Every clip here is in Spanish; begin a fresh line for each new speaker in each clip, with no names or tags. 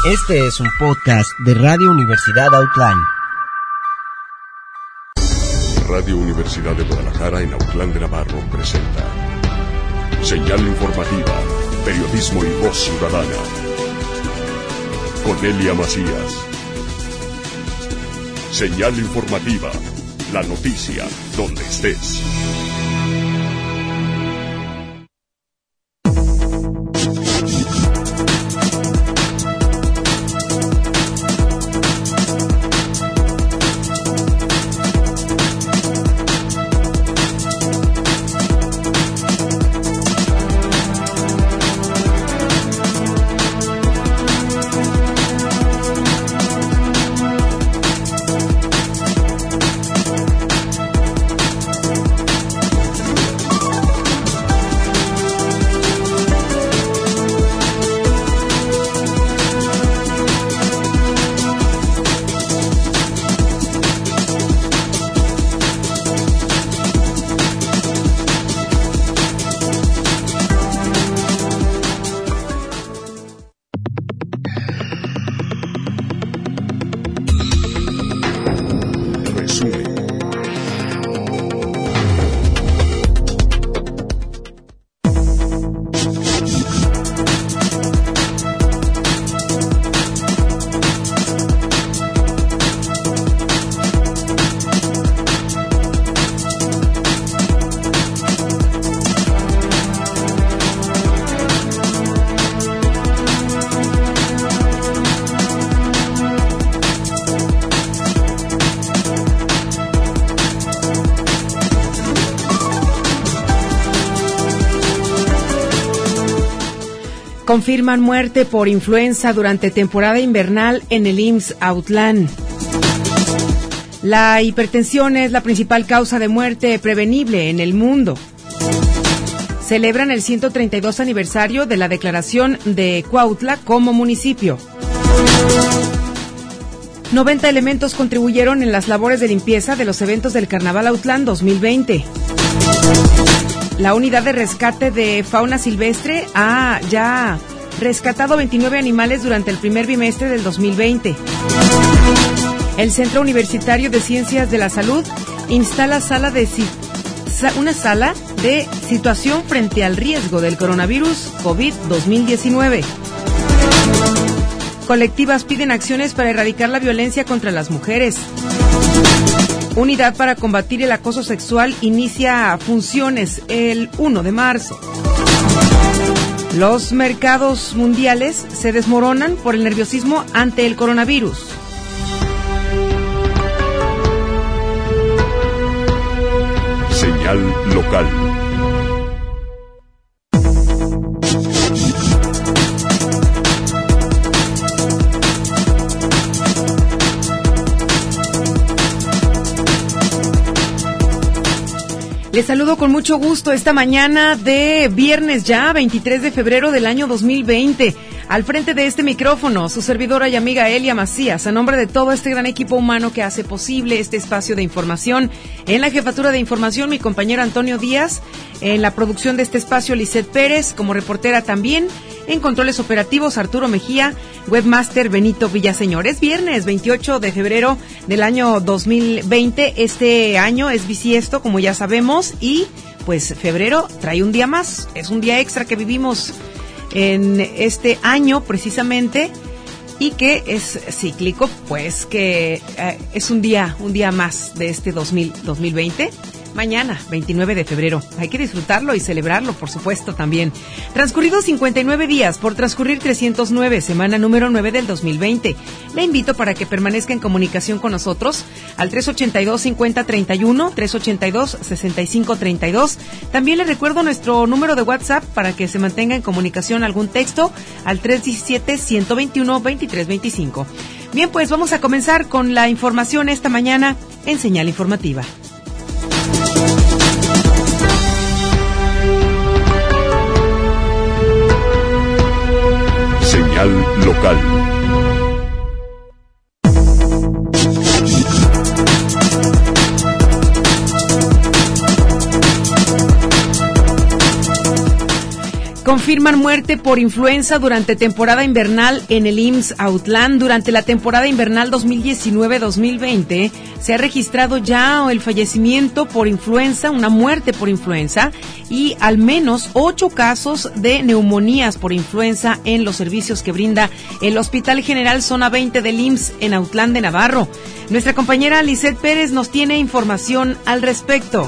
Este es un podcast de Radio Universidad Autlán.
Radio Universidad de Guadalajara en Autlán de Navarro presenta Señal Informativa, Periodismo y Voz Ciudadana. Cornelia Macías. Señal Informativa, la noticia donde estés.
Confirman muerte por influenza durante temporada invernal en el IMSS Autlán. La hipertensión es la principal causa de muerte prevenible en el mundo. Celebran el 132 aniversario de la declaración de Cuautla como municipio. 90 elementos contribuyeron en las labores de limpieza de los eventos del Carnaval Autlán 2020. La unidad de rescate de fauna silvestre ha ya rescatado 29 animales durante el primer bimestre del 2020. El Centro Universitario de Ciencias de la Salud instala una sala de situación frente al riesgo del coronavirus COVID-2019. Colectivas piden acciones para erradicar la violencia contra las mujeres. Unidad para combatir el acoso sexual inicia funciones el 1 de marzo. Los mercados mundiales se desmoronan por el nerviosismo ante el coronavirus.
Señal local.
Les saludo con mucho gusto esta mañana de viernes ya, 23 de febrero del año 2020. Al frente de este micrófono, su servidora y amiga Elia Macías, a nombre de todo este gran equipo humano que hace posible este espacio de información. En la jefatura de información, mi compañero Antonio Díaz. En la producción de este espacio, Lisette Pérez, como reportera también. En controles operativos, Arturo Mejía. Webmaster, Benito Villaseñor. Es viernes 28 de febrero del año 2020. Este año es bisiesto, como ya sabemos, y pues febrero trae un día más. Es un día extra que vivimos en este año precisamente, y que es cíclico, pues que es un día más de este 2020. Mañana, 29 de febrero. Hay que disfrutarlo y celebrarlo, por supuesto, también. Transcurridos 59 días por transcurrir 309, semana número 9 del 2020. Le invito para que permanezca en comunicación con nosotros al 382-5031, 382-6532. También le recuerdo nuestro número de WhatsApp para que se mantenga en comunicación algún texto al 317-121-2325. Bien, pues vamos a comenzar con la información esta mañana en Señal Informativa.
Señal local.
Confirman muerte por influenza durante temporada invernal en el IMSS Autlán. Durante la temporada invernal 2019-2020 se ha registrado ya el fallecimiento por influenza, una muerte por influenza y al menos 8 casos de neumonías por influenza en los servicios que brinda el Hospital General Zona 20 del IMSS en Autlán de Navarro. Nuestra compañera Lisette Pérez nos tiene información al respecto.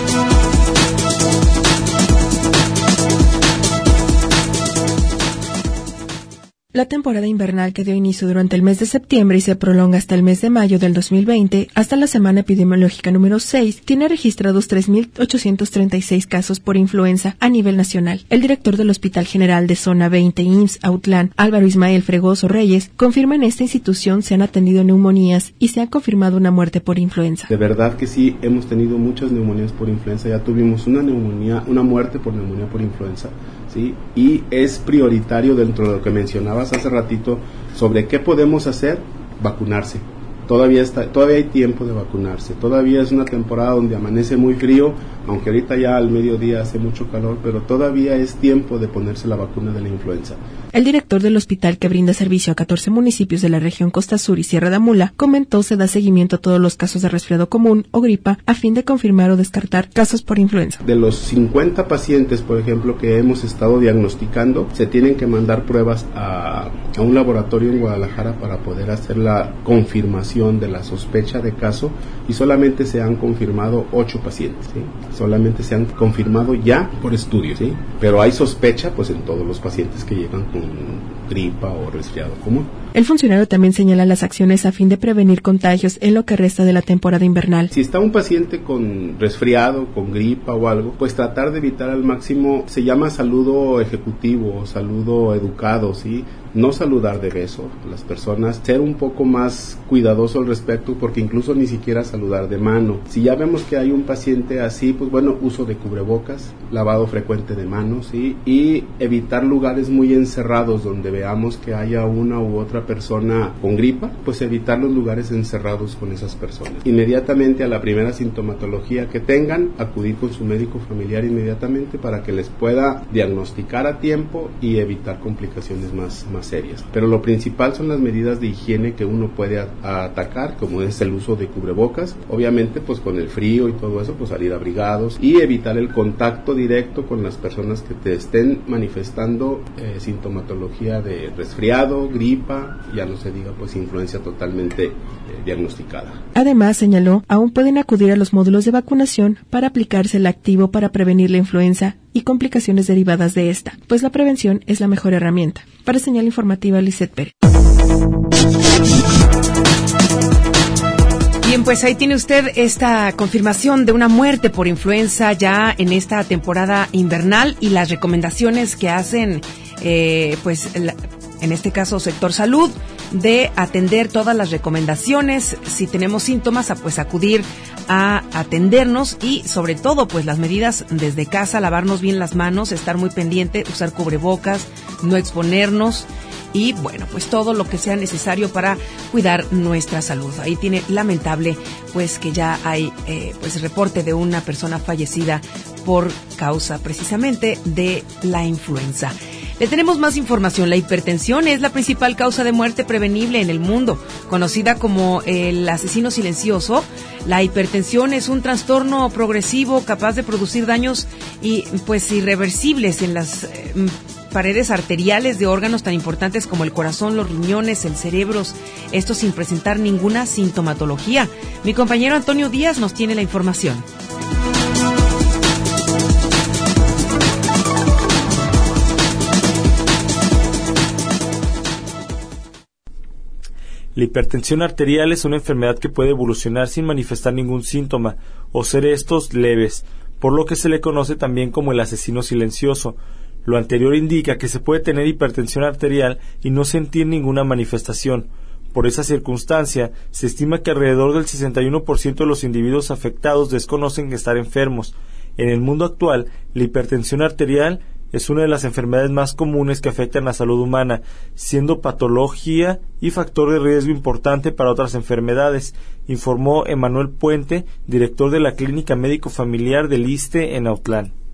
La temporada invernal que dio inicio durante el mes de septiembre y se prolonga hasta el mes de mayo del 2020, hasta la semana epidemiológica número 6, tiene registrados 3.836 casos por influenza a nivel nacional. El director del Hospital General de Zona 20 IMSS Autlán, Álvaro Ismael Fregoso Reyes, confirma en esta institución se han atendido neumonías y se ha confirmado una muerte por influenza.
De verdad que sí, hemos tenido muchas neumonías por influenza, ya tuvimos una muerte por neumonía por influenza, ¿sí? Y es prioritario dentro de lo que mencionabas hace ratito sobre qué podemos hacer, vacunarse. Todavía hay tiempo de vacunarse. Todavía es una temporada donde amanece muy frío, aunque ahorita ya al mediodía hace mucho calor, pero todavía es tiempo de ponerse la vacuna de la influenza.
El director del hospital, que brinda servicio a 14 municipios de la región Costa Sur y Sierra de Amula, comentó se da seguimiento a todos los casos de resfriado común o gripa a fin de confirmar o descartar casos por influenza.
De los 50 pacientes, por ejemplo, que hemos estado diagnosticando, se tienen que mandar pruebas a un laboratorio en Guadalajara para poder hacer la confirmación de la sospecha de caso, y solamente se han confirmado 8 pacientes, ¿sí? Solamente se han confirmado ya por estudio, ¿sí? Pero hay sospecha pues en todos los pacientes que llegan con gripa o resfriado común.
El funcionario también señala las acciones a fin de prevenir contagios en lo que resta de la temporada invernal.
Si está un paciente con resfriado, con gripa o algo, pues tratar de evitar al máximo, se llama saludo ejecutivo o saludo educado, ¿sí? No saludar de beso a las personas, ser un poco más cuidadoso al respecto, porque incluso ni siquiera saludar de mano. Si ya vemos que hay un paciente así, pues bueno, uso de cubrebocas, lavado frecuente de manos, ¿sí? Y evitar lugares muy encerrados donde veamos que haya una u otra persona con gripa, pues evitar los lugares encerrados con esas personas. Inmediatamente a la primera sintomatología que tengan, acudir con su médico familiar inmediatamente para que les pueda diagnosticar a tiempo y evitar complicaciones más serias. Pero lo principal son las medidas de higiene que uno puede atacar, como es el uso de cubrebocas, obviamente pues con el frío y todo eso, pues salir abrigados y evitar el contacto directo con las personas que te estén manifestando sintomatología de resfriado, gripa, ya no se diga pues influencia totalmente diagnosticada.
Además, señaló, aún pueden acudir a los módulos de vacunación para aplicarse el activo para prevenir la influenza y complicaciones derivadas de esta, pues la prevención es la mejor herramienta. Para Señal Informativa, Lisette Pérez.
Bien, pues ahí tiene usted esta confirmación de una muerte por influenza ya en esta temporada invernal y las recomendaciones que hacen, en este caso, sector salud, de atender todas las recomendaciones. Si tenemos síntomas, pues acudir a atendernos y sobre todo pues las medidas desde casa, lavarnos bien las manos, estar muy pendiente, usar cubrebocas, no exponernos y bueno, pues todo lo que sea necesario para cuidar nuestra salud. Ahí tiene lamentable pues que ya hay pues reporte de una persona fallecida por causa precisamente de la influenza. Le tenemos más información. La hipertensión es la principal causa de muerte prevenible en el mundo, conocida como el asesino silencioso. La hipertensión es un trastorno progresivo capaz de producir daños irreversibles en las paredes arteriales de órganos tan importantes como el corazón, los riñones, el cerebro, esto sin presentar ninguna sintomatología. Mi compañero Antonio Díaz nos tiene la información.
La hipertensión arterial es una enfermedad que puede evolucionar sin manifestar ningún síntoma o ser estos leves, por lo que se le conoce también como el asesino silencioso. Lo anterior indica que se puede tener hipertensión arterial y no sentir ninguna manifestación. Por esa circunstancia, se estima que alrededor del 61% de los individuos afectados desconocen estar enfermos. En el mundo actual, la hipertensión arterial es una de las enfermedades más comunes que afectan la salud humana, siendo patología y factor de riesgo importante para otras enfermedades, informó Emanuel Puente, director de la Clínica Médico Familiar del ISSSTE en Autlán.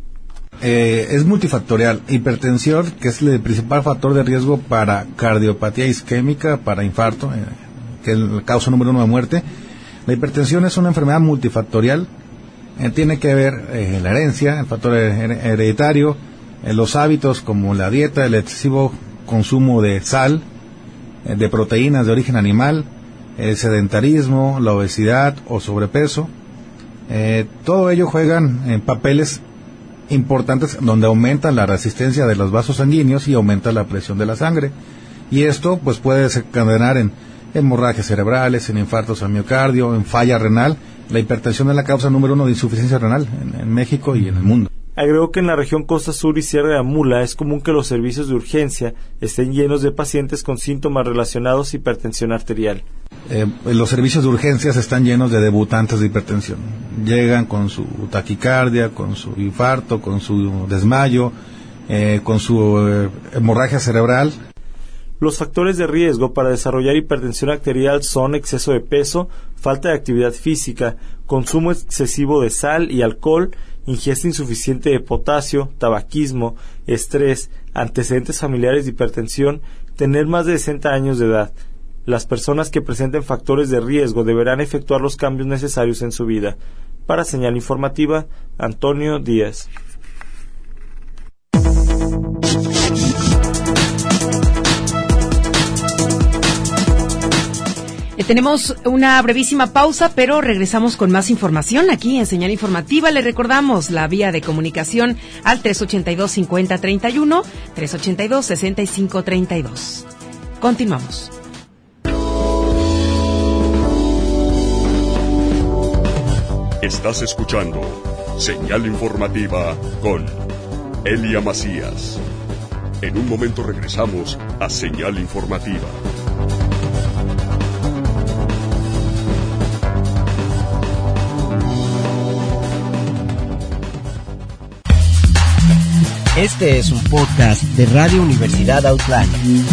Es multifactorial. Hipertensión, que es el principal factor de riesgo para cardiopatía isquémica, para infarto, que es la causa número 1 de muerte. La hipertensión es una enfermedad multifactorial. Tiene que ver la herencia, el factor hereditario, los hábitos como la dieta, el excesivo consumo de sal, de proteínas de origen animal, el sedentarismo, la obesidad o sobrepeso. Todo ello juegan papeles importantes donde aumenta la resistencia de los vasos sanguíneos y aumenta la presión de la sangre. Y esto pues puede desencadenar en hemorragias cerebrales, en infartos al miocardio, en falla renal. La hipertensión es la causa número 1 de insuficiencia renal en México y en el mundo.
Agregó que en la región Costa Sur y Sierra de Amula es común que los servicios de urgencia estén llenos de pacientes con síntomas relacionados a hipertensión arterial.
Los servicios de urgencias están llenos de debutantes de hipertensión. Llegan con su taquicardia, con su infarto, con su desmayo, con su hemorragia cerebral.
Los factores de riesgo para desarrollar hipertensión arterial son exceso de peso, falta de actividad física, consumo excesivo de sal y alcohol, ingesta insuficiente de potasio, tabaquismo, estrés, antecedentes familiares de hipertensión, tener más de 60 años de edad. Las personas que presenten factores de riesgo deberán efectuar los cambios necesarios en su vida. Para Señal Informativa, Antonio Díaz.
Tenemos una brevísima pausa, pero regresamos con más información aquí en Señal Informativa. Le recordamos la vía de comunicación al 382-5031, 382-6532. Continuamos.
Estás escuchando Señal Informativa con Elia Macías. En un momento regresamos a Señal Informativa.
Este es un podcast de Radio Universidad Outline.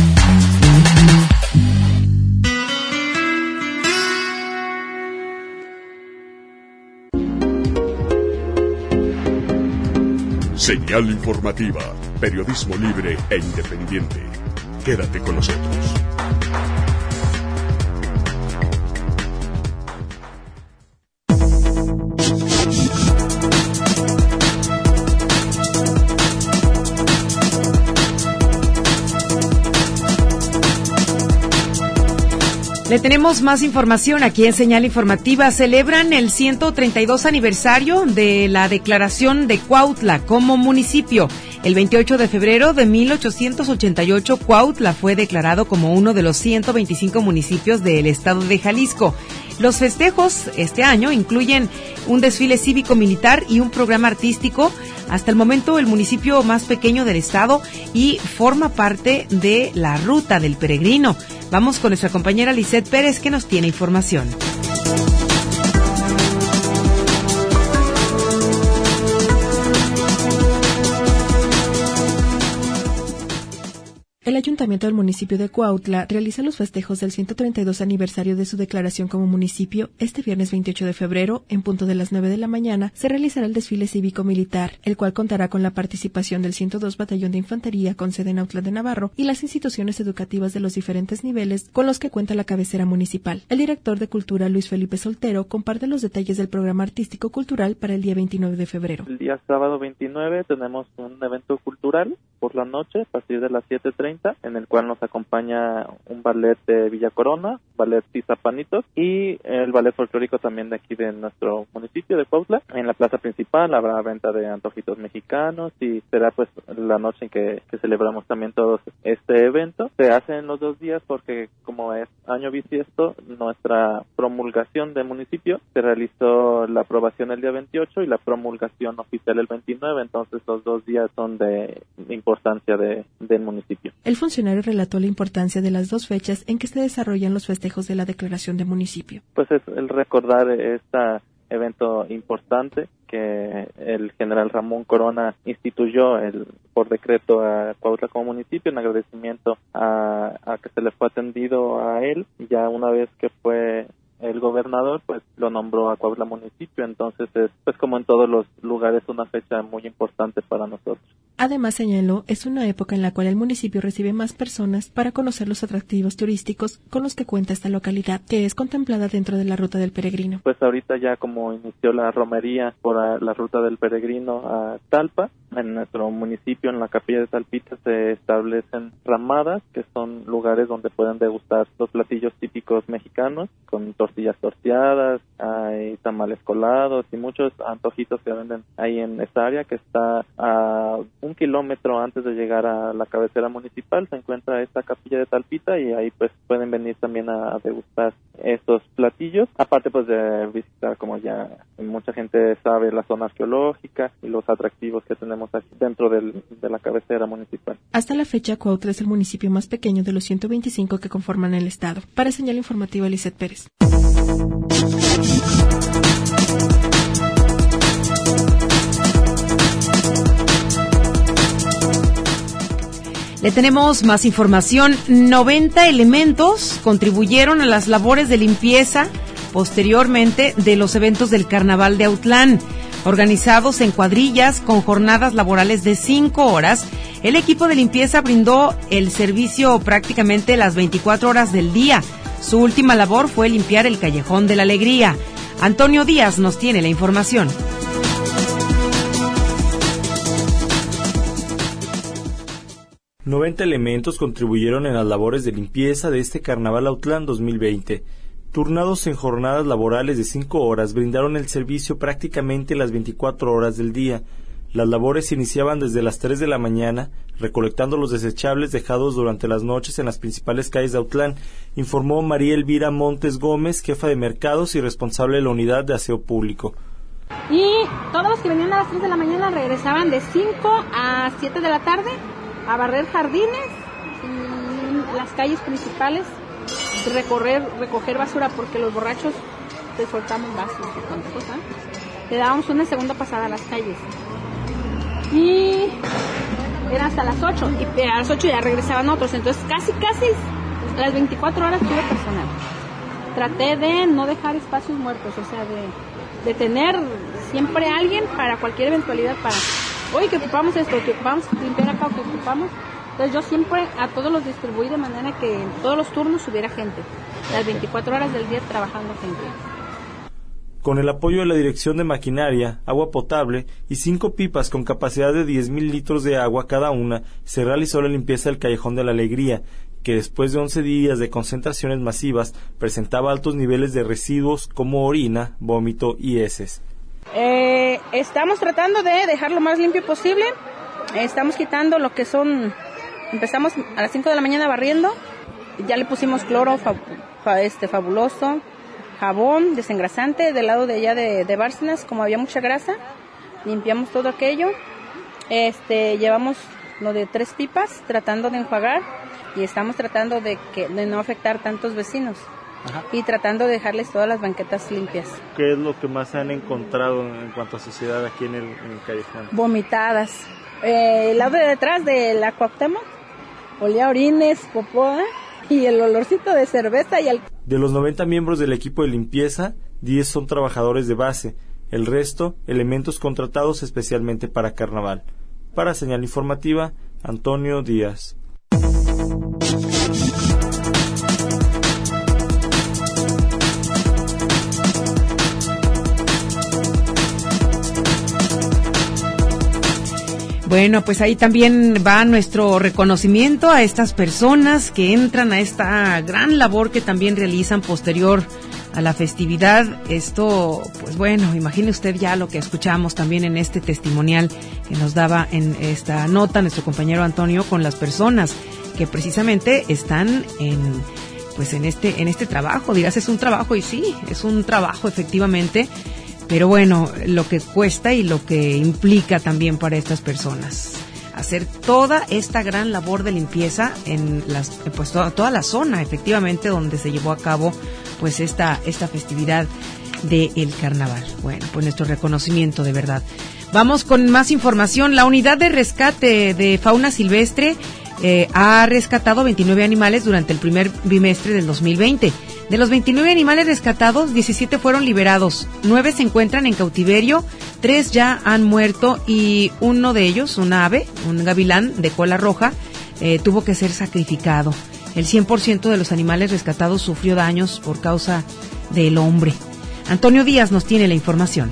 Señal Informativa, periodismo libre e independiente. Quédate con nosotros.
Le tenemos más información aquí en Señal Informativa. Celebran el 132 aniversario de la declaración de Cuautla como municipio. El 28 de febrero de 1888, Cuautla fue declarado como uno de los 125 municipios del estado de Jalisco. Los festejos este año incluyen un desfile cívico-militar y un programa artístico. Hasta el momento el municipio más pequeño del estado y forma parte de la Ruta del Peregrino. Vamos con nuestra compañera Lisette Pérez, que nos tiene información.
El Ayuntamiento del municipio de Cuautla realiza los festejos del 132 aniversario de su declaración como municipio. Este viernes 28 de febrero, en punto de las 9 de la mañana, se realizará el desfile cívico-militar, el cual contará con la participación del 102 Batallón de Infantería con sede en Autlán de Navarro y las instituciones educativas de los diferentes niveles con los que cuenta la cabecera municipal. El director de Cultura, Luis Felipe Soltero, comparte los detalles del programa artístico-cultural para el día 29 de febrero.
El día sábado 29 tenemos un evento cultural por la noche, a partir de las 7:30, en el cual nos acompaña un ballet de Villa Corona, ballet Tizapanitos y el ballet folclórico también de aquí de nuestro municipio de Cuautla. En la plaza principal habrá venta de antojitos mexicanos y será pues la noche en que celebramos también todos este evento. Se hace en los 2 días porque como es año bisiesto, nuestra promulgación del municipio se realizó la aprobación el día 28 y la promulgación oficial el 29, entonces los 2 días son de importancia del municipio.
El funcionario relató la importancia de las 2 fechas en que se desarrollan los festejos de la declaración de municipio.
Pues es el recordar este evento importante que el general Ramón Corona instituyó por decreto a Cuautla como municipio en agradecimiento a que se le fue atendido a él, ya una vez que fue el gobernador pues lo nombró a Cuautla municipio, entonces es pues como en todos los lugares una fecha muy importante para nosotros.
Además, señaló, es una época en la cual el municipio recibe más personas para conocer los atractivos turísticos con los que cuenta esta localidad, que es contemplada dentro de la Ruta del Peregrino.
Pues ahorita ya como inició la romería por la Ruta del Peregrino a Talpa, en nuestro municipio, en la capilla de Talpita, se establecen ramadas, que son lugares donde pueden degustar los platillos típicos mexicanos, con tortillas torteadas, hay tamales colados y muchos antojitos que venden ahí en esta área, que está a 1 kilómetro antes de llegar a la cabecera municipal. Se encuentra esta capilla de Talpita y ahí pues pueden venir también a degustar estos platillos, aparte pues de visitar, como ya mucha gente sabe, la zona arqueológica y los atractivos que tenemos aquí dentro de la cabecera municipal.
Hasta la fecha, Cuautla es el municipio más pequeño de los 125 que conforman el estado. Para Señal Informativa, Lizeth Pérez.
Le tenemos más información. 90 elementos contribuyeron a las labores de limpieza posteriormente de los eventos del Carnaval de Autlán. Organizados en cuadrillas con jornadas laborales de 5 horas, el equipo de limpieza brindó el servicio prácticamente las 24 horas del día. Su última labor fue limpiar el Callejón de la Alegría. Antonio Díaz nos tiene la información.
...90 elementos contribuyeron en las labores de limpieza de este Carnaval Autlán 2020. Turnados en jornadas laborales de 5 horas, brindaron el servicio prácticamente las 24 horas del día. Las labores se iniciaban desde las 3 de la mañana, recolectando los desechables dejados durante las noches en las principales calles de Autlán, informó María Elvira Montes Gómez, jefa de mercados y responsable de la unidad de aseo público.
Y todos los que venían a las 3 de la mañana regresaban de 5 a 7 de la tarde a barrer jardines y las calles principales, recoger basura, porque los borrachos te soltamos vasos y tanta cosa. Le dábamos una segunda pasada a las calles. Y era hasta las 8, y a las 8 ya regresaban otros, entonces casi las 24 horas tuve personal. Traté de no dejar espacios muertos, o sea, de tener siempre alguien para cualquier eventualidad, para, oye, que ocupamos esto, que ocupamos limpiar acá, que ocupamos. Entonces yo siempre a todos los distribuí de manera que en todos los turnos hubiera gente, las 24 horas del día trabajando gente.
Con el apoyo de la Dirección de Maquinaria, Agua Potable y 5 pipas con capacidad de 10,000 litros de agua cada una, se realizó la limpieza del Callejón de la Alegría, que después de 11 días de concentraciones masivas presentaba altos niveles de residuos como orina, vómito y heces.
Estamos tratando de dejar lo más limpio posible. Estamos quitando lo que son... Empezamos a las 5 de la mañana barriendo. Ya le pusimos cloro fabuloso, jabón desengrasante del lado de allá de Bárcenas, como había mucha grasa. Limpiamos todo aquello. Llevamos lo de 3 pipas tratando de enjuagar y estamos tratando de no afectar tantos vecinos. Ajá. Y tratando de dejarles todas las banquetas limpias.
¿Qué es lo que más han encontrado en cuanto a suciedad aquí en el callejón?
Vomitadas. El lado de detrás de la Cuauhtémoc olía orines, popó, y el olorcito de cerveza y alcohol.
De los 90 miembros del equipo de limpieza, 10 son trabajadores de base, el resto, elementos contratados especialmente para Carnaval. Para Señal Informativa, Antonio Díaz.
Bueno, pues ahí también va nuestro reconocimiento a estas personas que entran a esta gran labor que también realizan posterior a la festividad. Esto, pues bueno, imagine usted ya lo que escuchamos también en este testimonial que nos daba en esta nota nuestro compañero Antonio, con las personas que precisamente están en este trabajo. Dirás, es un trabajo, y sí, es un trabajo efectivamente. Pero bueno, lo que cuesta y lo que implica también para estas personas hacer toda esta gran labor de limpieza en toda la zona, efectivamente, donde se llevó a cabo pues esta festividad del Carnaval. Bueno, pues nuestro reconocimiento, de verdad. Vamos con más información. La unidad de rescate de fauna silvestre ha rescatado 29 animales durante el primer bimestre del 2020. De los 29 animales rescatados, 17 fueron liberados, 9 se encuentran en cautiverio, 3 ya han muerto y uno de ellos, un ave, un gavilán de cola roja, tuvo que ser sacrificado. El 100% de los animales rescatados sufrió daños por causa del hombre. Antonio Díaz nos tiene la información.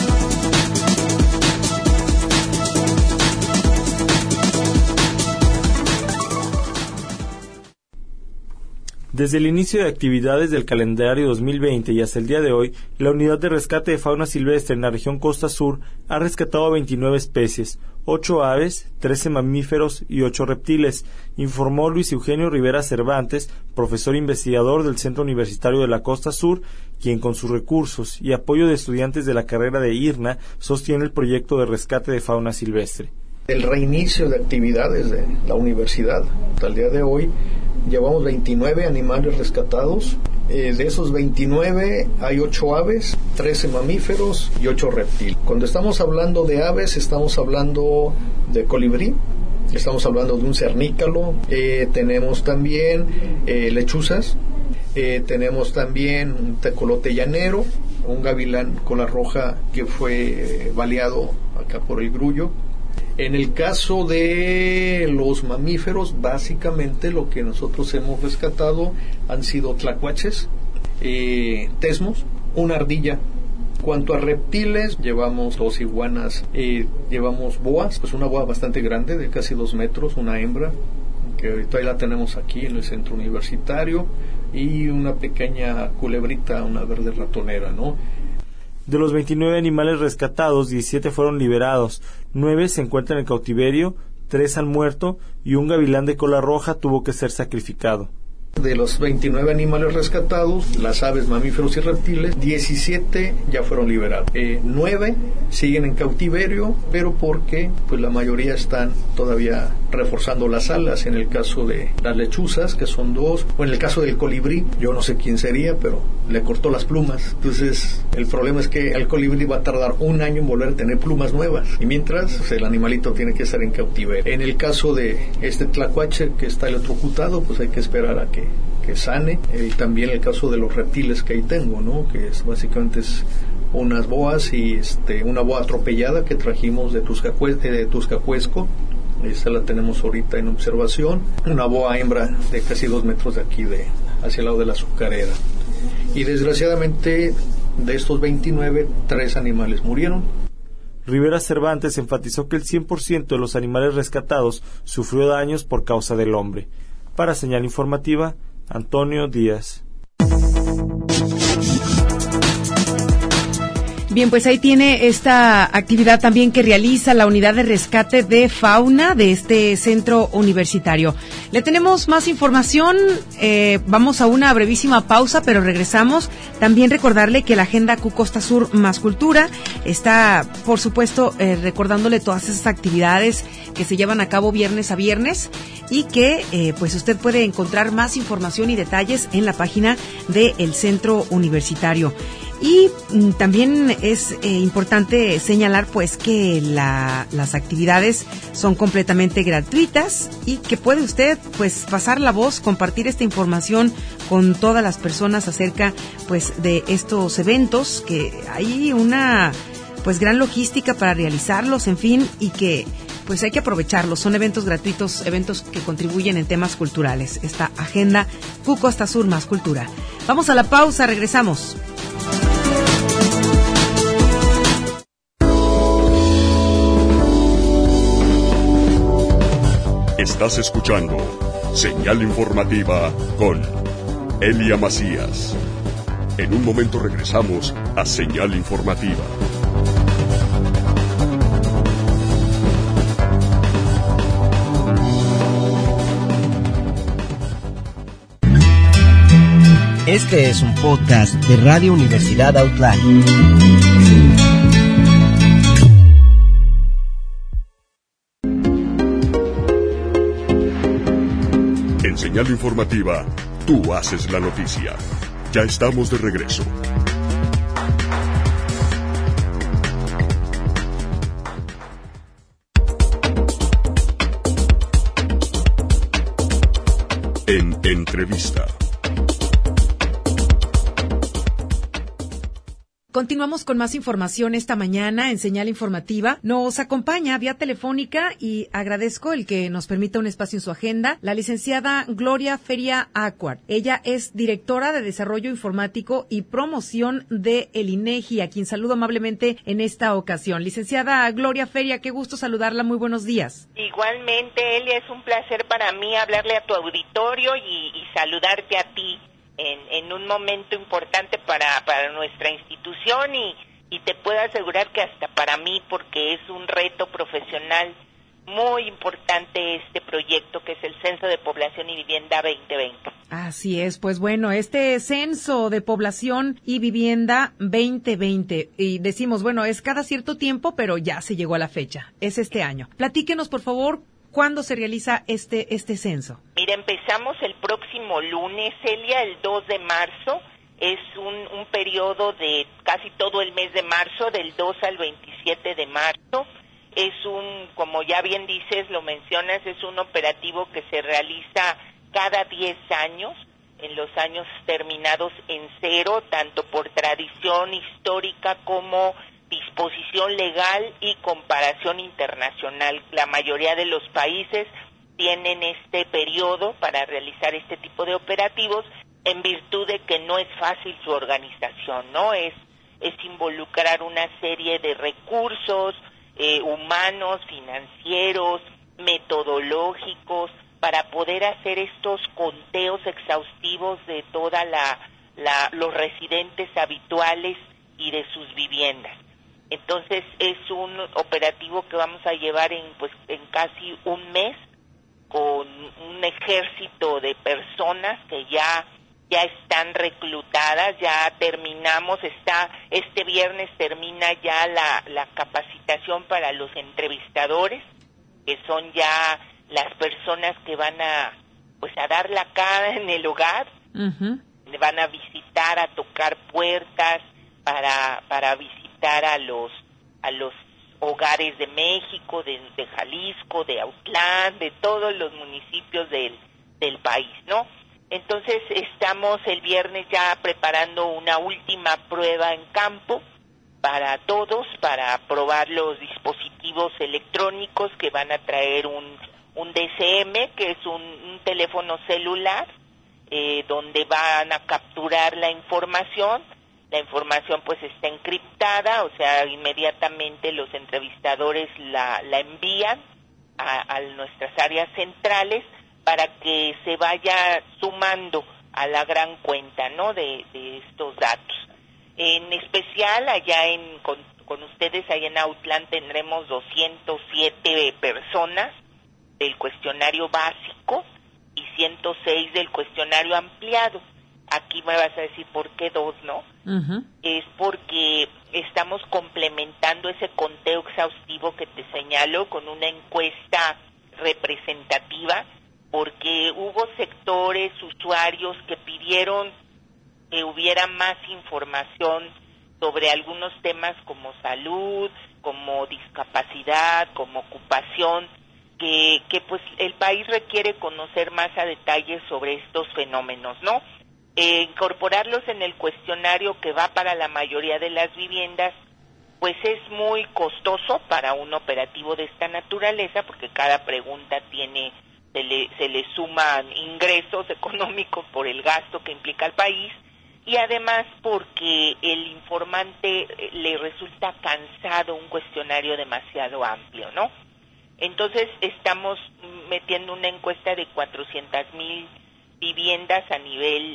Desde el inicio de actividades del calendario 2020 y hasta el día de hoy, la Unidad de Rescate de Fauna Silvestre en la región Costa Sur ha rescatado 29 especies, 8 aves, 13 mamíferos y 8 reptiles, informó Luis Eugenio Rivera Cervantes, profesor investigador del Centro Universitario de la Costa Sur, quien con sus recursos y apoyo de estudiantes de la carrera de IRNA sostiene el proyecto de rescate de fauna silvestre.
El reinicio de actividades de la universidad hasta el día de hoy, llevamos 29 animales rescatados. De esos 29 hay 8 aves, 13 mamíferos y 8 reptiles. Cuando estamos hablando de aves, estamos hablando de colibrí, estamos hablando de un cernícalo, tenemos también lechuzas, tenemos también un tecolote llanero, un gavilán cola roja que fue baleado acá por el grullo. En el caso de los mamíferos, básicamente lo que nosotros hemos rescatado han sido tlacuaches, tesmos, una ardilla. Cuanto a reptiles, llevamos 2 iguanas, llevamos boas, pues una boa bastante grande, de casi 2 metros, una hembra, que ahorita la tenemos aquí en el centro universitario, y una pequeña culebrita, una verde ratonera, ¿no?
De los 29 animales rescatados, 17 fueron liberados, 9 se encuentran en cautiverio, 3 han muerto y un gavilán de cola roja tuvo que ser sacrificado.
De los 29 animales rescatados, las aves, mamíferos y reptiles, 17 ya fueron liberados. 9 siguen en cautiverio, pero porque pues la mayoría están todavía reforzando las alas. En el caso de las lechuzas, que son 2, o en el caso del colibrí, yo no sé quién sería, pero le cortó las plumas. Entonces, el problema es que el colibrí va a tardar 1 año en volver a tener plumas nuevas. Y mientras, pues, el animalito tiene que estar en cautiverio. En el caso de este tlacuache que está electrocutado, pues hay que esperar a que sane. También el caso de los reptiles que ahí tengo, ¿no? Que es básicamente unas boas y una boa atropellada que trajimos de Tuscacuesco. Esta la tenemos ahorita en observación. Una boa hembra de casi 2 metros de aquí, hacia el lado de la azucarera. Y desgraciadamente, de estos 29, 3 animales murieron.
Rivera Cervantes enfatizó que el 100% de los animales rescatados sufrió daños por causa del hombre. Para Señal Informativa, Antonio Díaz.
Bien, pues ahí tiene esta actividad también que realiza la Unidad de Rescate de Fauna de este centro universitario. Le tenemos más información, vamos a una brevísima pausa, pero regresamos. También recordarle que la Agenda Q Costa Sur Más Cultura está, por supuesto, recordándole todas esas actividades que se llevan a cabo viernes a viernes y que pues usted puede encontrar más información y detalles en la página del centro universitario. Y también es importante señalar pues que las actividades son completamente gratuitas y que puede usted pues pasar la voz, compartir esta información con todas las personas acerca pues de estos eventos, que hay una pues gran logística para realizarlos, en fin, y que pues hay que aprovecharlos. Son eventos gratuitos, eventos que contribuyen en temas culturales. Esta Agenda Q Costa Sur Más Cultura. Vamos a la pausa, regresamos.
Estás escuchando Señal Informativa con Elia Macías. En un momento regresamos a Señal Informativa.
Este es un podcast de Radio Universidad Autlán.
En Señal Informativa, tú haces la noticia. Ya estamos de regreso. En entrevista.
Continuamos con más información esta mañana en Señal Informativa. Nos acompaña vía telefónica y agradezco el que nos permita un espacio en su agenda la licenciada Gloria Feria Acuar. Ella es directora de Desarrollo Informático y Promoción de el INEGI, a quien saludo amablemente en esta ocasión. Licenciada Gloria Feria, qué gusto saludarla. Muy buenos días.
Igualmente, Elia, es un placer para mí hablarle a tu auditorio y saludarte a ti en un momento importante para nuestra institución y te puedo asegurar que hasta para mí, porque es un reto profesional muy importante este proyecto que es el Censo de Población y Vivienda 2020.
Así es, pues bueno, este Censo de Población y Vivienda 2020, y decimos, bueno, es cada cierto tiempo, pero ya se llegó a la fecha, es este año. Platíquenos, por favor, ¿cuándo se realiza este censo?
Mira, empezamos el próximo lunes, Elia, el 2 de marzo. Es un periodo de casi todo el mes de marzo, del 2 al 27 de marzo. Es como ya bien dices, lo mencionas, es un operativo que se realiza cada 10 años, en los años terminados en 0, tanto por tradición histórica como disposición legal y comparación internacional. La mayoría de los países tienen este periodo para realizar este tipo de operativos en virtud de que no es fácil su organización, ¿no? Es involucrar una serie de recursos humanos, financieros, metodológicos, para poder hacer estos conteos exhaustivos de toda los residentes habituales y de sus viviendas. Entonces es un operativo que vamos a llevar en casi un mes, con un ejército de personas que ya están reclutadas. Ya terminamos, este viernes termina ya la capacitación para los entrevistadores, que son ya las personas que van a dar la cara en el hogar. Uh-huh. Van a visitar, a tocar puertas para visitar a los hogares de México, de Jalisco, de Autlán, de todos los municipios del país, ¿no? Entonces estamos el viernes ya preparando una última prueba en campo para todos, para probar los dispositivos electrónicos que van a traer un DCM, que es un teléfono celular, donde van a capturar la información. La información pues está encriptada, o sea, inmediatamente los entrevistadores la envían a nuestras áreas centrales para que se vaya sumando a la gran cuenta, ¿no?, de estos datos. En especial allá con ustedes, allá en Autlán, tendremos 207 personas del cuestionario básico y 106 del cuestionario ampliado. Aquí me vas a decir, ¿por qué 2, no? Uh-huh. Es porque estamos complementando ese conteo exhaustivo que te señalo con una encuesta representativa, porque hubo sectores, usuarios que pidieron que hubiera más información sobre algunos temas como salud, como discapacidad, como ocupación, que pues el país requiere conocer más a detalle sobre estos fenómenos, ¿no? Incorporarlos en el cuestionario que va para la mayoría de las viviendas, pues es muy costoso para un operativo de esta naturaleza, porque cada pregunta se le suman ingresos económicos por el gasto que implica el país, y además porque el informante le resulta cansado un cuestionario demasiado amplio, ¿no? Entonces estamos metiendo una encuesta de 400,000 viviendas a nivel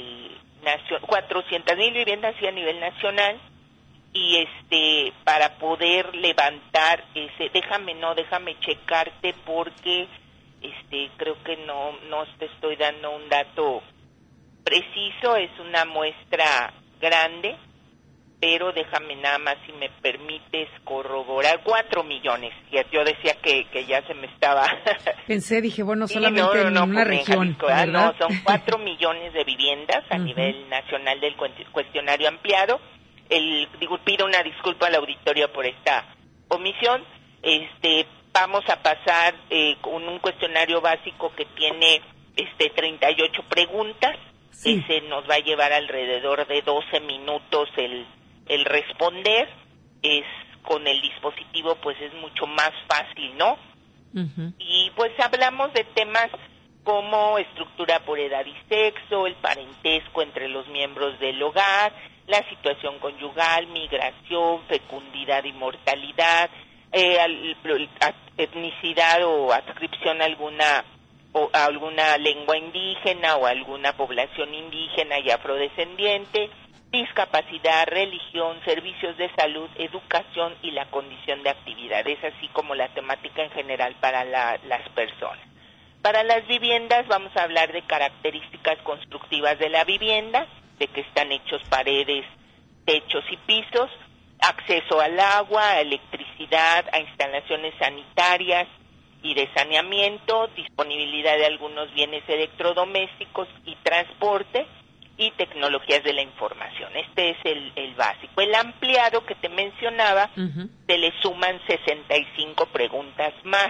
400,000 viviendas sí, a nivel nacional, y para poder levantar déjame checarte, porque creo que no te estoy dando un dato preciso. Es una muestra grande, pero déjame nada más, si me permites, corroborar. 4 millones. Yo decía que ya se me estaba...
Dije, bueno, solamente en una región,
Jalisco, ¿verdad? No, son 4 millones de viviendas a nivel nacional del cuestionario ampliado. Pido una disculpa al auditorio por esta omisión. Vamos a pasar con un cuestionario básico que tiene 38 preguntas.
Sí.
Ese nos va a llevar alrededor de 12 minutos el responder. Es con el dispositivo, pues es mucho más fácil, ¿no?
Uh-huh.
Y pues hablamos de temas como estructura por edad y sexo, el parentesco entre los miembros del hogar, la situación conyugal, migración, fecundidad y mortalidad, etnicidad o adscripción a alguna lengua indígena o alguna población indígena y afrodescendiente, discapacidad, religión, servicios de salud, educación y la condición de actividad. Es así como la temática en general para las personas. Para las viviendas vamos a hablar de características constructivas de la vivienda, de que están hechos paredes, techos y pisos, acceso al agua, a electricidad, a instalaciones sanitarias y de saneamiento, disponibilidad de algunos bienes electrodomésticos y transporte, y tecnologías de la información. Este es el básico. El ampliado que te mencionaba,
Uh-huh.
se le suman 65 preguntas más.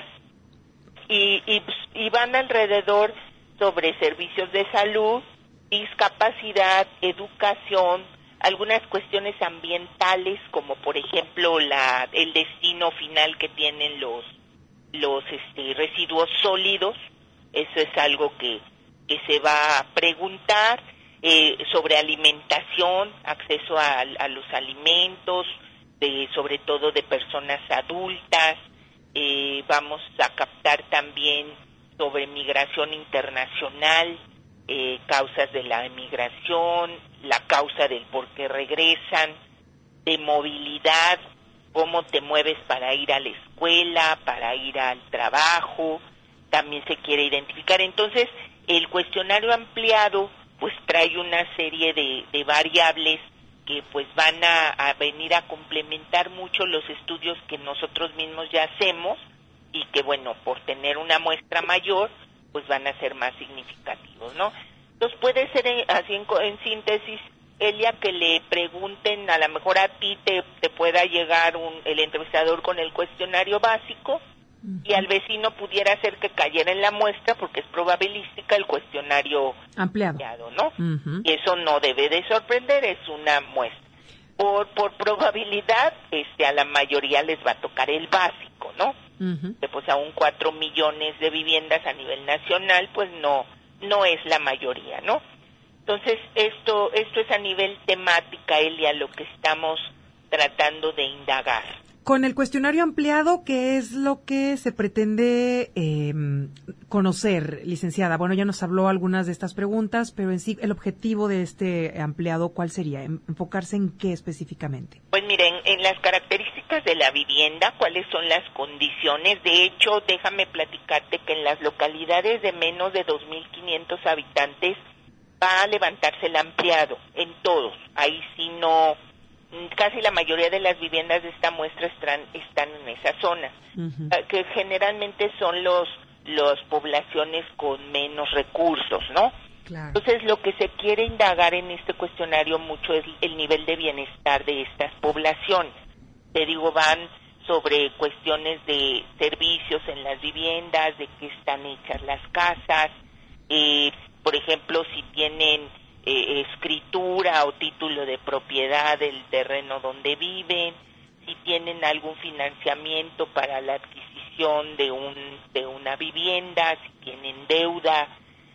Y van alrededor sobre servicios de salud, discapacidad, educación, algunas cuestiones ambientales, como por ejemplo el destino final que tienen los residuos sólidos. Eso es algo que se va a preguntar. Sobre alimentación, acceso a los alimentos, sobre todo de personas adultas. Vamos a captar también sobre migración internacional, causas de la emigración, la causa del por qué regresan, de movilidad, cómo te mueves para ir a la escuela, para ir al trabajo, también se quiere identificar. Entonces, el cuestionario ampliado pues trae una serie de variables que pues van a venir a complementar mucho los estudios que nosotros mismos ya hacemos y que bueno, por tener una muestra mayor, pues van a ser más significativos, ¿no? Entonces puede ser así en síntesis, Elia, que le pregunten, a lo mejor a ti te pueda llegar el entrevistador con el cuestionario básico, y al vecino pudiera ser que cayera en la muestra, porque es probabilística el cuestionario ampliado, ¿no?
Uh-huh.
Y eso no debe de sorprender, es una muestra. Por probabilidad, a la mayoría les va a tocar el básico, ¿no?
Uh-huh.
Pues aún 4 millones de viviendas a nivel nacional, pues no es la mayoría, ¿no? Entonces, esto es a nivel temática, Elia, lo que estamos tratando de indagar.
Con el cuestionario ampliado, ¿qué es lo que se pretende conocer, licenciada? Bueno, ya nos habló algunas de estas preguntas, pero en sí, el objetivo de este ampliado, ¿cuál sería? ¿Enfocarse en qué específicamente?
Pues miren, en las características de la vivienda, ¿cuáles son las condiciones? De hecho, déjame platicarte que en las localidades de menos de 2.500 habitantes va a levantarse el ampliado, en todos. Ahí sí no... Casi la mayoría de las viviendas de esta muestra están en esa zona, uh-huh, que generalmente son las poblaciones con menos recursos, ¿no?
Claro.
Entonces, lo que se quiere indagar en este cuestionario mucho es el nivel de bienestar de estas poblaciones. Te digo, van sobre cuestiones de servicios en las viviendas, de qué están hechas las casas, por ejemplo, si tienen escritura o título de propiedad del terreno donde viven, si tienen algún financiamiento para la adquisición de una vivienda, si tienen deuda,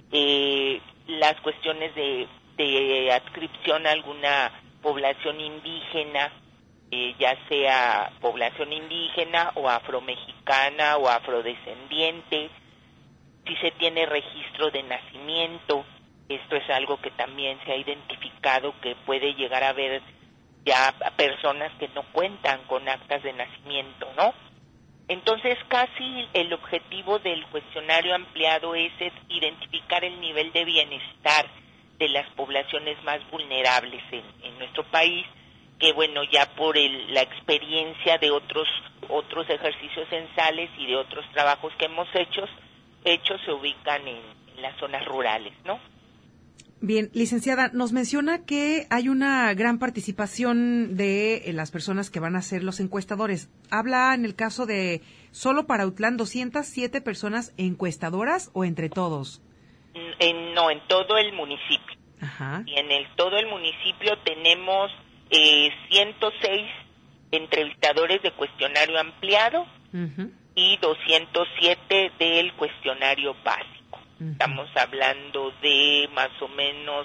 las cuestiones de adscripción a alguna población indígena, ya sea población indígena o afromexicana o afrodescendiente, si se tiene registro de nacimiento. Esto es algo que también se ha identificado, que puede llegar a haber ya personas que no cuentan con actas de nacimiento, ¿no? Entonces, casi el objetivo del cuestionario ampliado es identificar el nivel de bienestar de las poblaciones más vulnerables en nuestro país, que bueno, ya por la experiencia de otros ejercicios censales y de otros trabajos que hemos hecho se ubican en las zonas rurales, ¿no?
Bien, licenciada, nos menciona que hay una gran participación de las personas que van a ser los encuestadores. Habla en el caso de solo para Autlán 207 personas encuestadoras o entre todos.
No, en todo el municipio.
Ajá.
Y en todo el municipio tenemos 106 entrevistadores de cuestionario ampliado y 207 del cuestionario básico. Estamos hablando de más o menos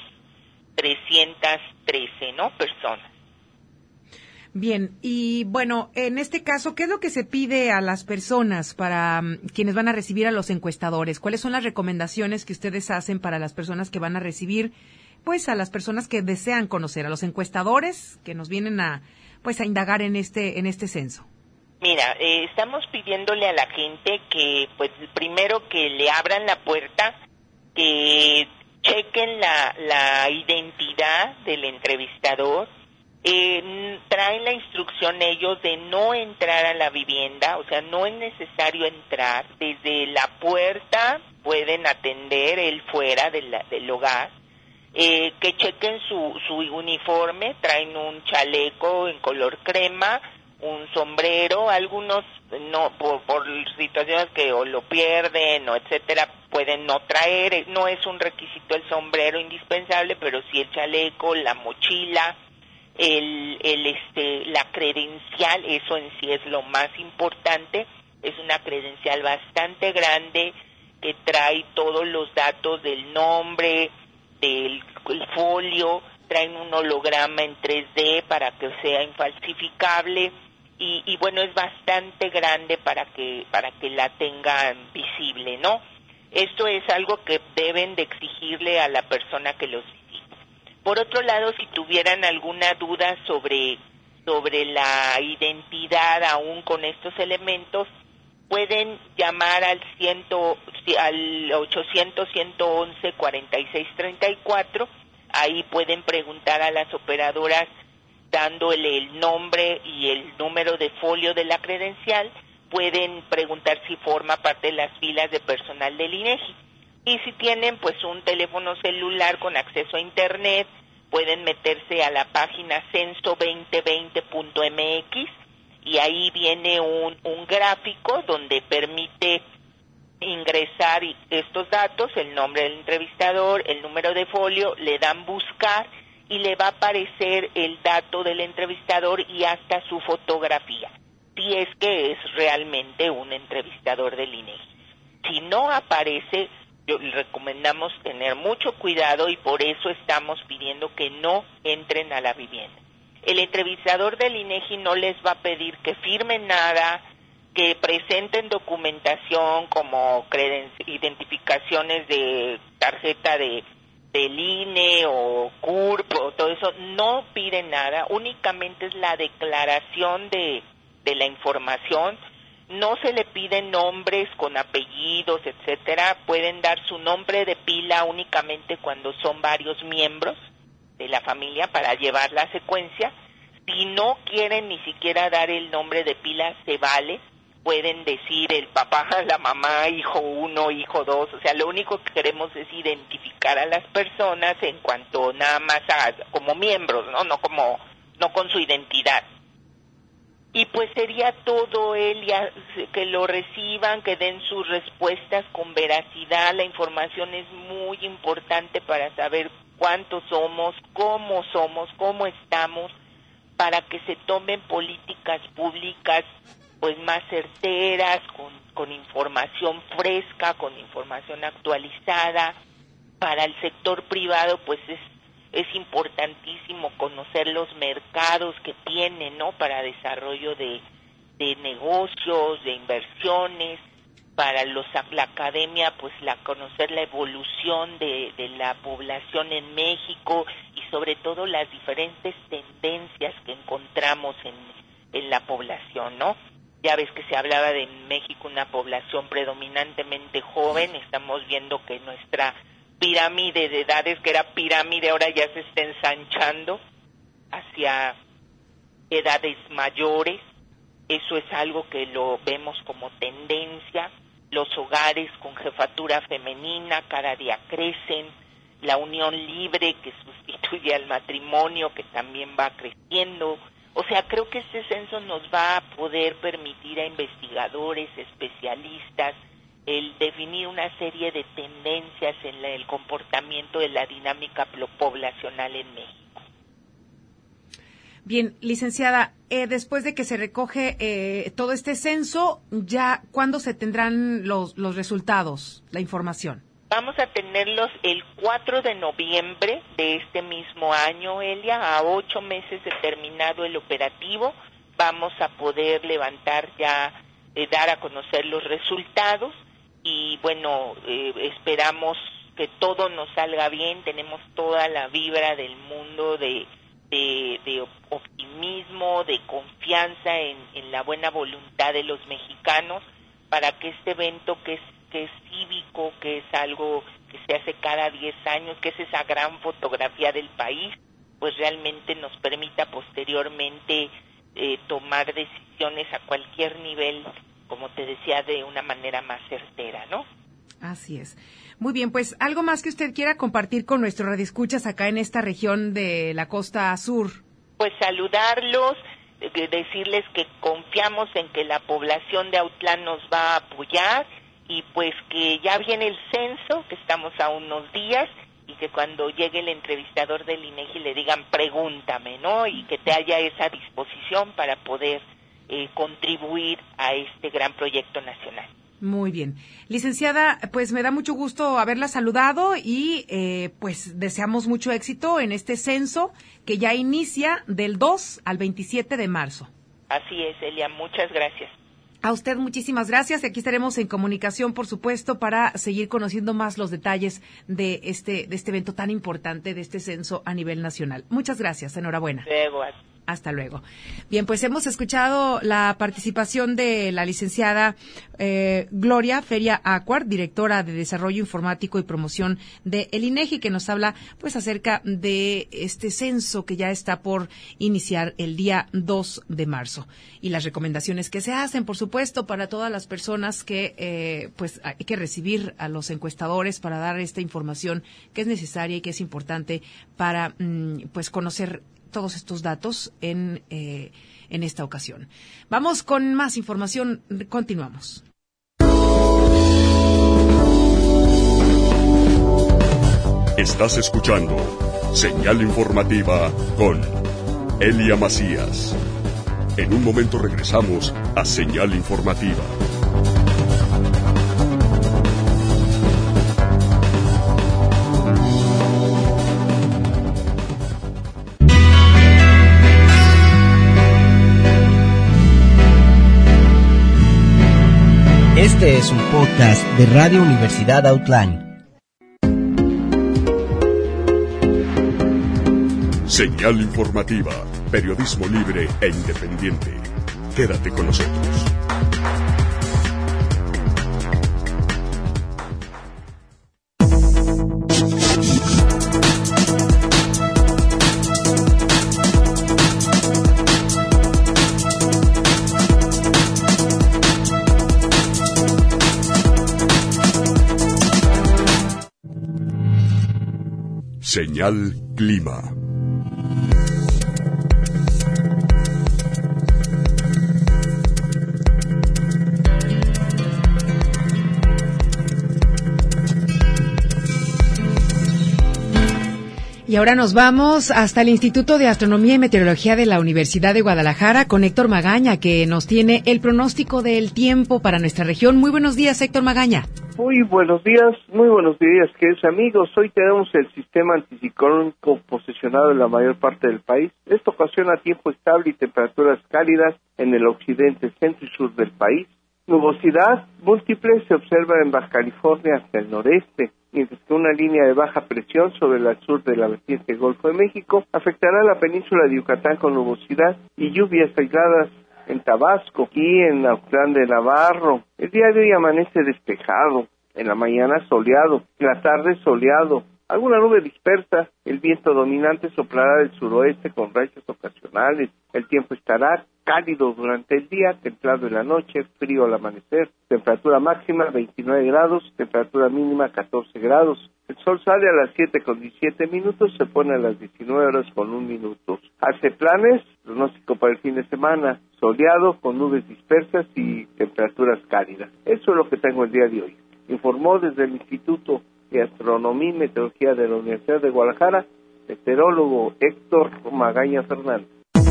313, ¿no? Personas.
Bien, y bueno, en este caso, ¿qué es lo que se pide a las personas para quienes van a recibir a los encuestadores? ¿Cuáles son las recomendaciones que ustedes hacen para las personas que van a recibir, pues a las personas que desean conocer, a los encuestadores que nos vienen a indagar en este censo?
Mira, estamos pidiéndole a la gente que, pues, primero que le abran la puerta, que chequen la identidad del entrevistador. Traen la instrucción ellos de no entrar a la vivienda, o sea, no es necesario entrar. Desde la puerta pueden atender él fuera del hogar. Que chequen su uniforme, traen un chaleco en color crema, un sombrero, algunos no por situaciones que o lo pierden o etcétera pueden no traer, no es un requisito el sombrero indispensable, pero sí el chaleco, la mochila, la credencial, eso en sí es lo más importante. Es una credencial bastante grande que trae todos los datos del nombre, del folio, traen un holograma en 3D para que sea infalsificable y bueno, es bastante grande para que la tengan visible, ¿no? Esto es algo que deben de exigirle a la persona que los visita. Por otro lado, si tuvieran alguna duda sobre la identidad aún con estos elementos, pueden llamar al 800-111-4634. Ahí pueden preguntar a las operadoras dándole el nombre y el número de folio de la credencial. Pueden preguntar si forma parte de las filas de personal del INEGI. Y si tienen pues un teléfono celular con acceso a internet, pueden meterse a la página censo2020.mx y ahí viene un gráfico donde permite ingresar estos datos, el nombre del entrevistador, el número de folio, le dan buscar y le va a aparecer el dato del entrevistador y hasta su fotografía, si es que es realmente un entrevistador del INEGI. Si no aparece, les recomendamos tener mucho cuidado y por eso estamos pidiendo que no entren a la vivienda. El entrevistador del INEGI no les va a pedir que firmen nada, que presenten documentación como identificaciones de tarjeta del INE o CURP o todo eso, no piden nada, únicamente es la declaración de la información. No se le piden nombres con apellidos, etcétera, pueden dar su nombre de pila únicamente cuando son varios miembros de la familia para llevar la secuencia. Si no quieren ni siquiera dar el nombre de pila, se vale. Pueden decir el papá, la mamá, hijo 1, hijo 2, o sea, lo único que queremos es identificar a las personas en cuanto nada más como miembros, no con su identidad. Y pues sería todo, Elia, que lo reciban, que den sus respuestas con veracidad. La información es muy importante para saber cuántos somos, cómo estamos, para que se tomen políticas públicas pues más certeras, con información fresca, con información actualizada. Para el sector privado pues es importantísimo conocer los mercados que tienen, ¿no? Para desarrollo de negocios, de inversiones. Para la academia, pues conocer la evolución de la población en México y sobre todo las diferentes tendencias que encontramos en la población, ¿no? Ya ves que se hablaba de México una población predominantemente joven, estamos viendo que nuestra pirámide de edades, que era pirámide, ahora ya se está ensanchando hacia edades mayores. Eso es algo que lo vemos como tendencia. Los hogares con jefatura femenina cada día crecen. La unión libre que sustituye al matrimonio, que también va creciendo. O sea, creo que este censo nos va a poder permitir a investigadores, especialistas, el definir una serie de tendencias en el comportamiento de la dinámica poblacional en México.
Bien, licenciada, después de que se recoge todo este censo, ya ¿cuándo se tendrán los resultados, la información?
Vamos a tenerlos el 4 de noviembre de este mismo año, Elia, a 8 meses de terminado el operativo. Vamos a poder levantar ya, dar a conocer los resultados y bueno, esperamos que todo nos salga bien. Tenemos toda la vibra del mundo de optimismo, de confianza en la buena voluntad de los mexicanos para que este evento que es cívico, que es algo que se hace cada 10 años, que es esa gran fotografía del país, pues realmente nos permita posteriormente tomar decisiones a cualquier nivel, como te decía, de una manera más certera, ¿no?
Así es. Muy bien, pues algo más que usted quiera compartir con nuestros radioescuchas acá en esta región de la costa sur.
Pues saludarlos, decirles que confiamos en que la población de Autlán nos va a apoyar y pues que ya viene el censo, que estamos a unos días y que cuando llegue el entrevistador del INEGI le digan pregúntame, ¿no? Y que te haya esa disposición para poder contribuir a este gran proyecto nacional.
Muy bien. Licenciada, pues me da mucho gusto haberla saludado y pues deseamos mucho éxito en este censo que ya inicia del 2 al 27 de marzo.
Así es, Elia, muchas gracias.
A usted muchísimas gracias y aquí estaremos en comunicación, por supuesto, para seguir conociendo más los detalles de este evento tan importante, de este censo a nivel nacional. Muchas gracias, enhorabuena.
Luego.
Hasta luego. Bien, pues hemos escuchado la participación de la licenciada Gloria Feria Acuar, directora de Desarrollo Informático y Promoción de el INEGI, que nos habla pues acerca de este censo que ya está por iniciar el día 2 de marzo y las recomendaciones que se hacen, por supuesto, para todas las personas que pues hay que recibir a los encuestadores para dar esta información que es necesaria y que es importante para pues conocer todos estos datos en esta ocasión. Vamos con más información. Continuamos.
Estás escuchando Señal Informativa con Elia Macías. En un momento regresamos a Señal Informativa.
Este es un podcast de Radio Universidad Autlán.
Señal Informativa, periodismo libre e independiente. Quédate con nosotros. Señal Clima.
Y ahora nos vamos hasta el Instituto de Astronomía y Meteorología de la Universidad de Guadalajara con Héctor Magaña, que nos tiene el pronóstico del tiempo para nuestra región. Muy buenos días, Héctor Magaña.
Muy buenos días, queridos amigos. Hoy tenemos el sistema anticiclónico posesionado en la mayor parte del país. Esto ocasiona tiempo estable y temperaturas cálidas en el occidente, centro y sur del país. Nubosidad múltiple se observa en Baja California hasta el noreste, mientras que una línea de baja presión sobre el sur de la vertiente Golfo de México afectará la península de Yucatán con nubosidad y lluvias aisladas en Tabasco y en Autlán de Navarro. El día de hoy amanece despejado, en la mañana soleado, en la tarde soleado, alguna nube dispersa, el viento dominante soplará del suroeste con rachas ocasionales, el tiempo estará cálido durante el día, templado en la noche, frío al amanecer, temperatura máxima 29 grados, temperatura mínima 14 grados. El sol sale a las 7:17, se pone a las 19 horas con 1 minuto. Hace planes, pronóstico para el fin de semana, soleado, con nubes dispersas y temperaturas cálidas. Eso es lo que tengo el día de hoy. Informó desde el Instituto de Astronomía y Meteorología de la Universidad de Guadalajara, meteorólogo Héctor Magaña Fernández.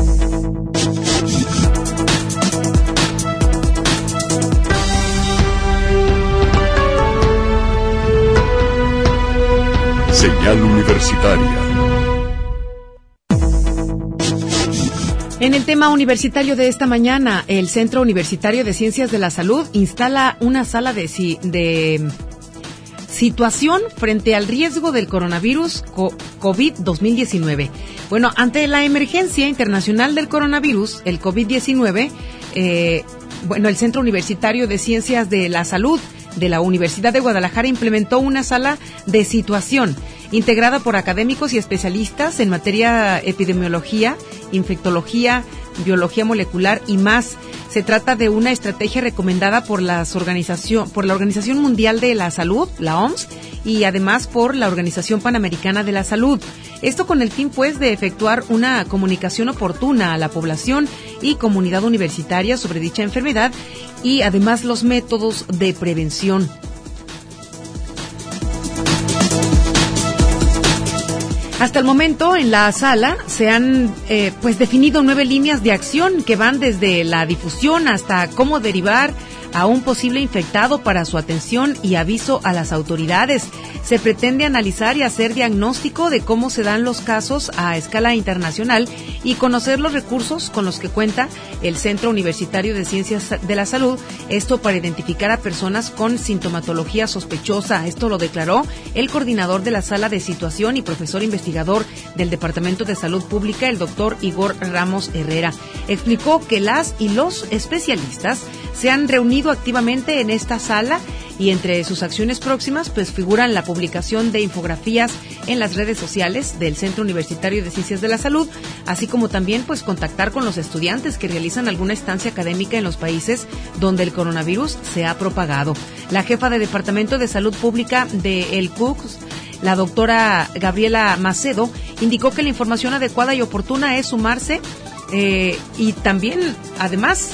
Señal Universitaria.
En el tema universitario de esta mañana, el Centro Universitario de Ciencias de la Salud instala una sala de situación frente al riesgo del coronavirus COVID-2019. Bueno, ante la emergencia internacional del coronavirus, el COVID-19, el Centro Universitario de Ciencias de la Salud de la Universidad de Guadalajara implementó una sala de situación integrada por académicos y especialistas en materia epidemiología, infectología, biología molecular y más. Se trata de una estrategia recomendada por la Organización Mundial de la Salud, la OMS, y además por la Organización Panamericana de la Salud. Esto con el fin, pues, de efectuar una comunicación oportuna a la población y comunidad universitaria sobre dicha enfermedad y además los métodos de prevención. Hasta el momento, en la sala se han definido 9 líneas de acción que van desde la difusión hasta cómo derivar a un posible infectado para su atención y aviso a las autoridades. Se pretende analizar y hacer diagnóstico de cómo se dan los casos a escala internacional y conocer los recursos con los que cuenta el Centro Universitario de Ciencias de la Salud, esto para identificar a personas con sintomatología sospechosa. Esto lo declaró el coordinador de la sala de situación y profesor investigador del Departamento de Salud Pública, el doctor Igor Ramos Herrera. Explicó que las y los especialistas se han reunido activamente en esta sala y entre sus acciones próximas pues figuran la publicación de infografías en las redes sociales del Centro Universitario de Ciencias de la Salud, así como también pues contactar con los estudiantes que realizan alguna estancia académica en los países donde el coronavirus se ha propagado. La jefa de Departamento de Salud Pública de el CUCS, la doctora Gabriela Macedo, indicó que la información adecuada y oportuna es sumarse y también además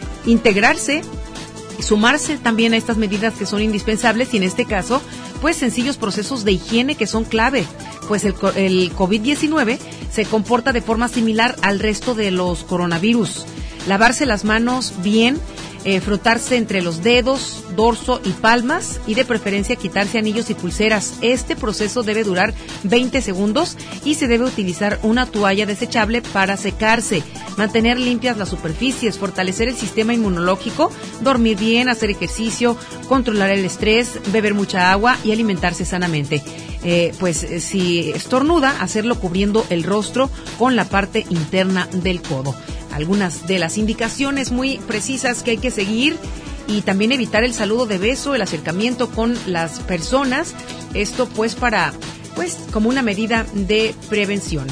sumarse también a estas medidas que son indispensables y en este caso, pues sencillos procesos de higiene que son clave, pues el COVID-19 se comporta de forma similar al resto de los coronavirus. Lavarse las manos bien, frotarse entre los dedos, dorso y palmas y de preferencia quitarse anillos y pulseras. Este proceso debe durar 20 segundos y se debe utilizar una toalla desechable para secarse, mantener limpias las superficies, fortalecer el sistema inmunológico, dormir bien, hacer ejercicio, controlar el estrés, beber mucha agua y alimentarse sanamente. Si estornuda, hacerlo cubriendo el rostro con la parte interna del codo. Algunas de las indicaciones muy precisas que hay que seguir y también evitar el saludo de beso, el acercamiento con las personas, esto como una medida de prevención.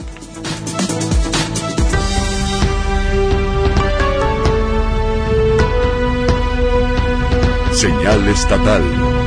Señal estatal.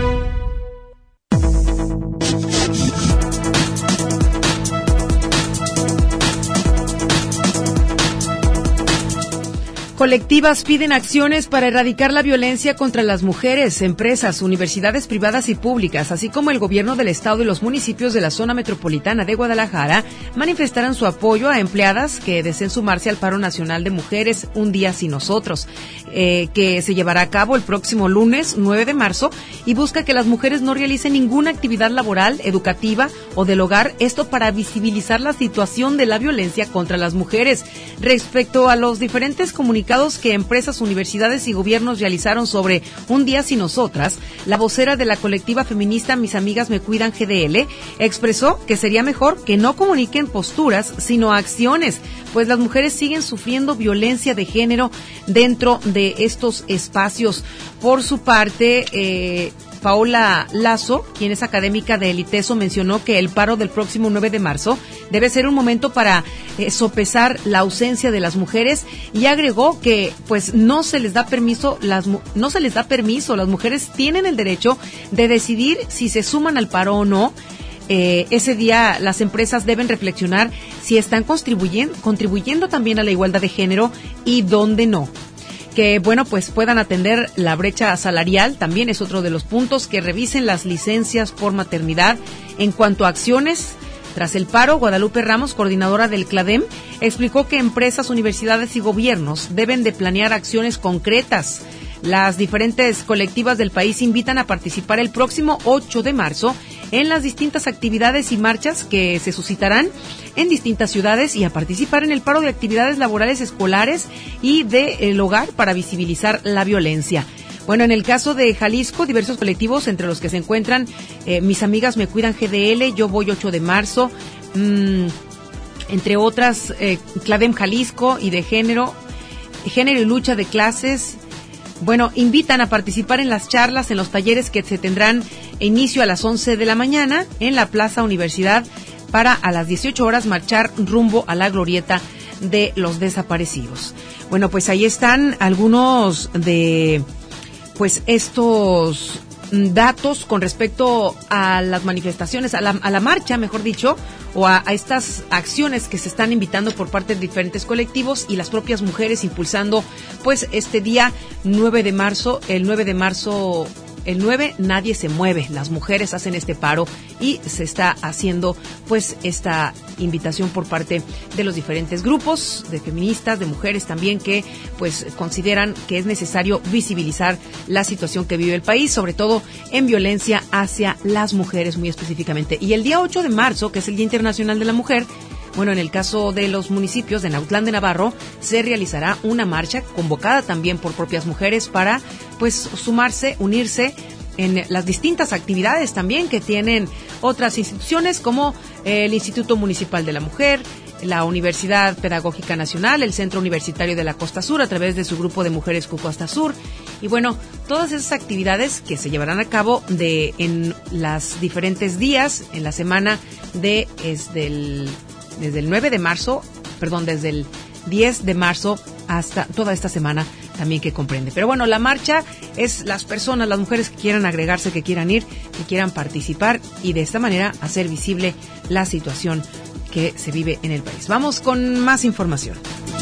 Colectivas piden acciones para erradicar la violencia contra las mujeres. Empresas, universidades privadas y públicas, así como el gobierno del estado y los municipios de la zona metropolitana de Guadalajara, manifestarán su apoyo a empleadas que deseen sumarse al paro nacional de mujeres Un Día Sin Nosotros, que se llevará a cabo el próximo lunes 9 de marzo y busca que las mujeres no realicen ninguna actividad laboral, educativa o del hogar, esto para visibilizar la situación de la violencia contra las mujeres. Respecto a los diferentes comunicados que empresas, universidades y gobiernos realizaron sobre Un Día Sin Nosotras, la vocera de la colectiva feminista Mis Amigas Me Cuidan GDL expresó que sería mejor que no comuniquen posturas, sino acciones, pues las mujeres siguen sufriendo violencia de género dentro de estos espacios. Por su parte, Paola Lazo, quien es académica de ITESO, mencionó que el paro del próximo 9 de marzo debe ser un momento para sopesar la ausencia de las mujeres y agregó que pues no se les da permiso, las mujeres tienen el derecho de decidir si se suman al paro o no. ese día las empresas deben reflexionar si están contribuyendo también a la igualdad de género y dónde no. Que, bueno, pues puedan atender la brecha salarial, también es otro de los puntos, que revisen las licencias por maternidad. En cuanto a acciones, tras el paro, Guadalupe Ramos, coordinadora del CLADEM, explicó que empresas, universidades y gobiernos deben de planear acciones concretas. Las diferentes colectivas del país invitan a participar el próximo 8 de marzo en las distintas actividades y marchas que se suscitarán en distintas ciudades y a participar en el paro de actividades laborales escolares y del hogar para visibilizar la violencia. Bueno, en el caso de Jalisco, diversos colectivos, entre los que se encuentran Mis Amigas Me Cuidan GDL, Yo Voy 8 de marzo, entre otras, CLADEM Jalisco y de Género y Lucha de Clases. Bueno, invitan a participar en las charlas, en los talleres que se tendrán inicio a las 11 de la mañana en la Plaza Universidad para a las 18 horas marchar rumbo a la glorieta de los desaparecidos. Bueno, pues ahí están algunos de pues estos datos con respecto a las manifestaciones, a la marcha, mejor dicho, o a estas acciones que se están invitando por parte de diferentes colectivos y las propias mujeres impulsando pues este día 9 de marzo, el 9 nadie se mueve, las mujeres hacen este paro y se está haciendo pues esta invitación por parte de los diferentes grupos de feministas, de mujeres también que pues consideran que es necesario visibilizar la situación que vive el país, sobre todo en violencia hacia las mujeres muy específicamente. Y el día 8 de marzo, que es el Día Internacional de la Mujer, bueno, en el caso de los municipios de Nautlán de Navarro, se realizará una marcha convocada también por propias mujeres para, pues, sumarse, unirse en las distintas actividades también que tienen otras instituciones como el Instituto Municipal de la Mujer, la Universidad Pedagógica Nacional, el Centro Universitario de la Costa Sur a través de su grupo de mujeres Costa Sur. Y bueno, todas esas actividades que se llevarán a cabo en las diferentes días, en la semana desde el 9 de marzo, desde el 10 de marzo hasta toda esta semana también que comprende. Pero bueno, la marcha es las personas, las mujeres que quieran agregarse, que quieran ir, que quieran participar y de esta manera hacer visible la situación que se vive en el país. Vamos con más información.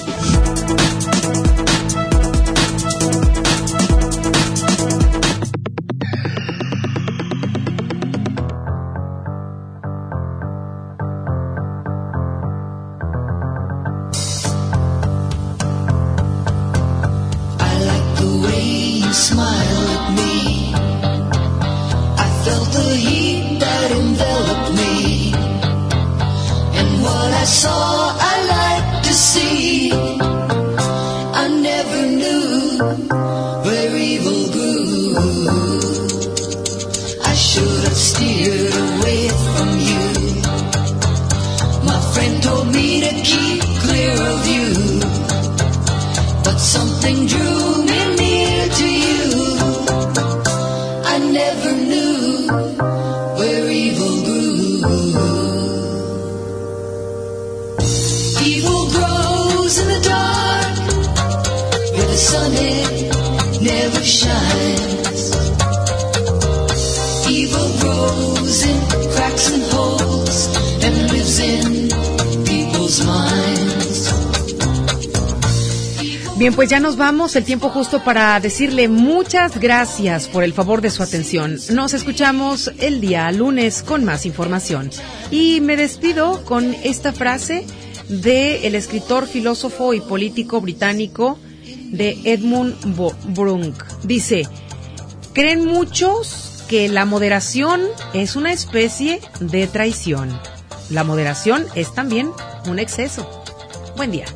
Bien, pues ya nos vamos, el tiempo justo para decirle muchas gracias por el favor de su atención. Nos escuchamos el día lunes con más información. Y me despido con esta frase del escritor, filósofo y político británico de Edmund Burke. Dice, creen muchos que la moderación es una especie de traición. La moderación es también un exceso. Buen día.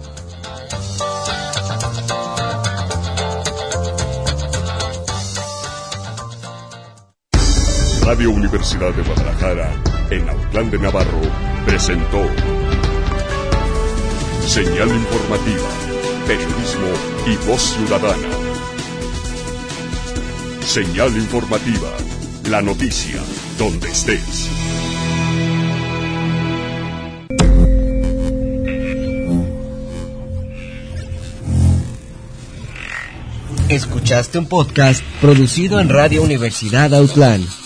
Radio Universidad de Guadalajara, en Autlán de Navarro, presentó Señal Informativa, Periodismo y Voz Ciudadana. Señal Informativa, la noticia, donde estés.
Escuchaste un podcast producido en Radio Universidad Autlán.